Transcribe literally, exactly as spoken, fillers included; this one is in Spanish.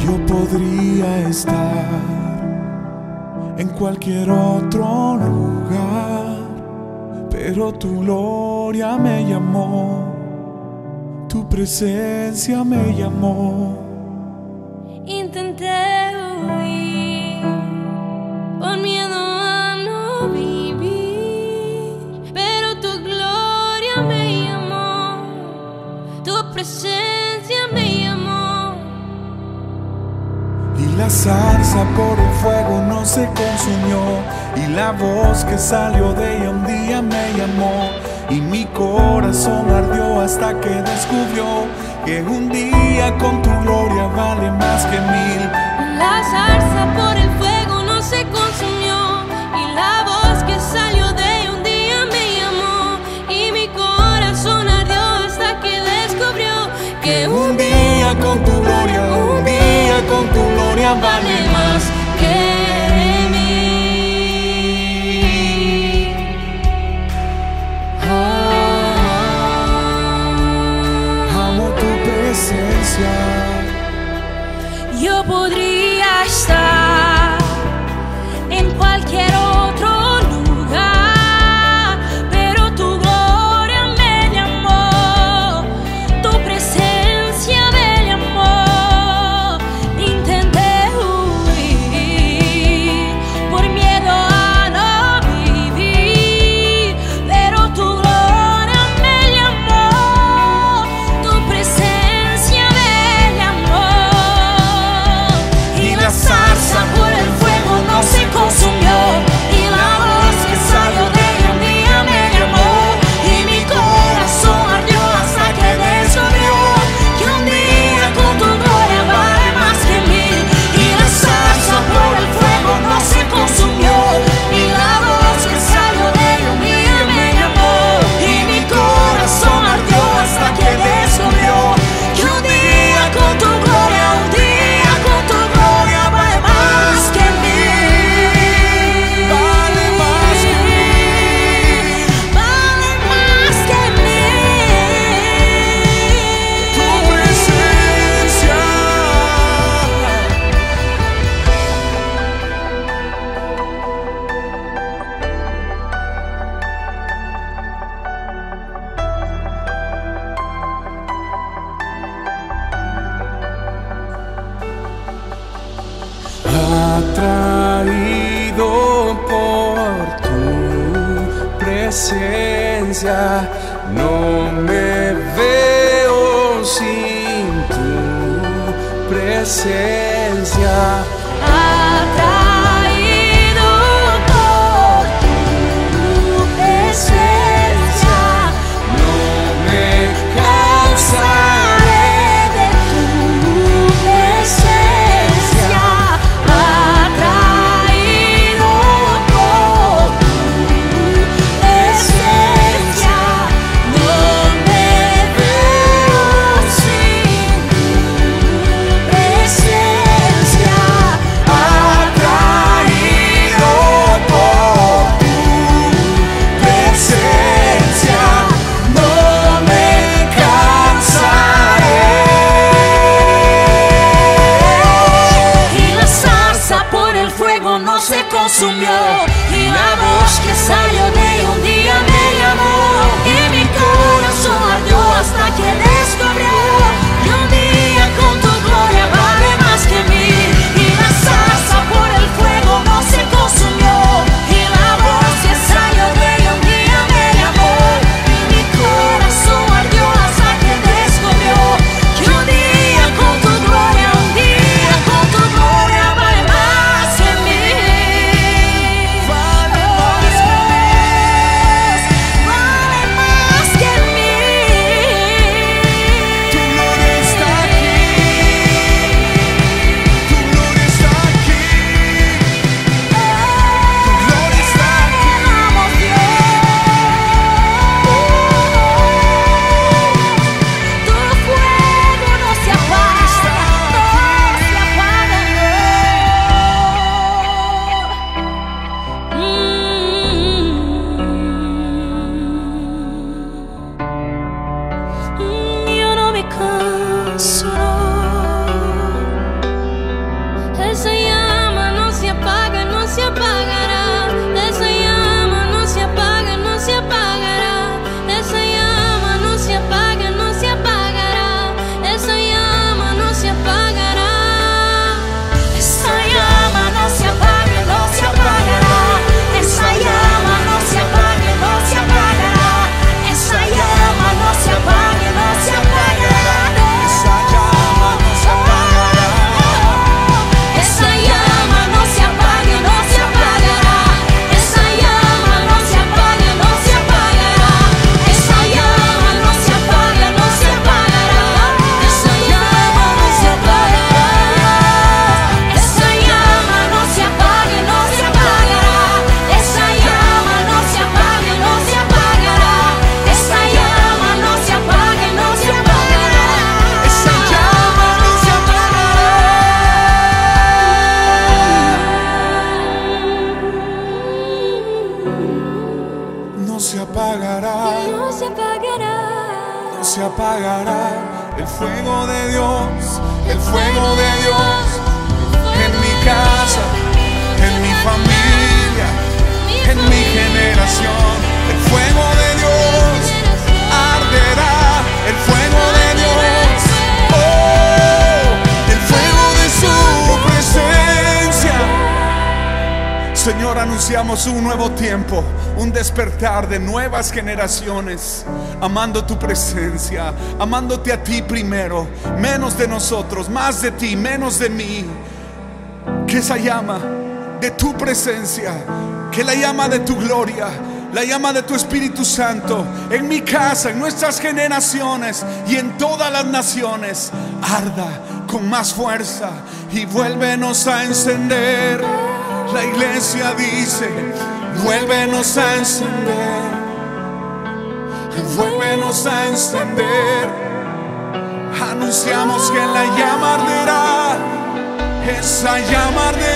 Yo podría estar en cualquier otro lugar, pero tu gloria me llamó, tu presencia me llamó. Intenté huir por miedo a no vivir, pero tu gloria me llamó, tu presencia me llamó. Y la zarza por el fuego no se consumió, y la voz que salió de ella un día me llamó, y mi corazón ardió hasta que descubrió que un día con tu gloria vale más que mil. La zarza por el fuego no se consumió, y la voz que salió de ella un día me llamó, y mi corazón ardió hasta que descubrió que un día con tu gloria, un día con tu gloria vale más que mil. Oh, amo tu presencia. Yo podría estar en cualquier otro lugar, pero tu gloria me llamó, tu presencia me llamó. Intenté huir por miedo a no vivir, pero tu gloria me llamó, tu presencia me llamó. Y la zarza por el fuego no se consumió, y la voz que salió de ella un día me llamó, y mi corazón ardió hasta que descubrió que un día con tu gloria vale más que mil. Y la zarza por el fuego no se consumió, y la voz que salió de ella un día me llamó, y mi corazón ardió hasta que descubrió que un día con tu gloria, un día con tu gloria vale más que mil. Vale más que mil. Vale más que mil. Tu presencia. Atraído por tu presencia, no me veo sin tu presencia. Atraído por tu presencia, No me cansaré de tu presencia. Atraído por tu presencia, no me veo sin tu presencia. atraído por tu presencia, no me cansaré. Y la zarza por el fuego no se consumió, y la voz que salió de ella un día me llamó, y mi corazón ardió hasta que descubrió que un día con tu gloria vale más que mil. Y la zarza por el fuego no se consumió, y la voz que salió de ella un día me llamó, y mi corazón ardió hasta que descubrió que un día con tu gloria, un día con tu gloria vale más que mil. Vale más que mil. apagará. El fuego de Dios, el fuego de Dios, en mi casa, en mi familia, en mi generación. El fuego de Dios arderá, el fuego de Dios, oh, el fuego de su presencia. Señor, anunciamos un nuevo tiempo, un despertar de nuevas generaciones, amando tu presencia, amándote a ti primero, menos de nosotros, más de ti, menos de mí. Que esa llama de tu presencia, que la llama de tu gloria, la llama de tu Espíritu Santo, en mi casa, en nuestras generaciones y en todas las naciones, arda con más fuerza y vuélvenos a encender. La iglesia dice, vuélvenos a encender, vuélvenos a encender. Anunciamos que la llama arderá, esa llama arderá.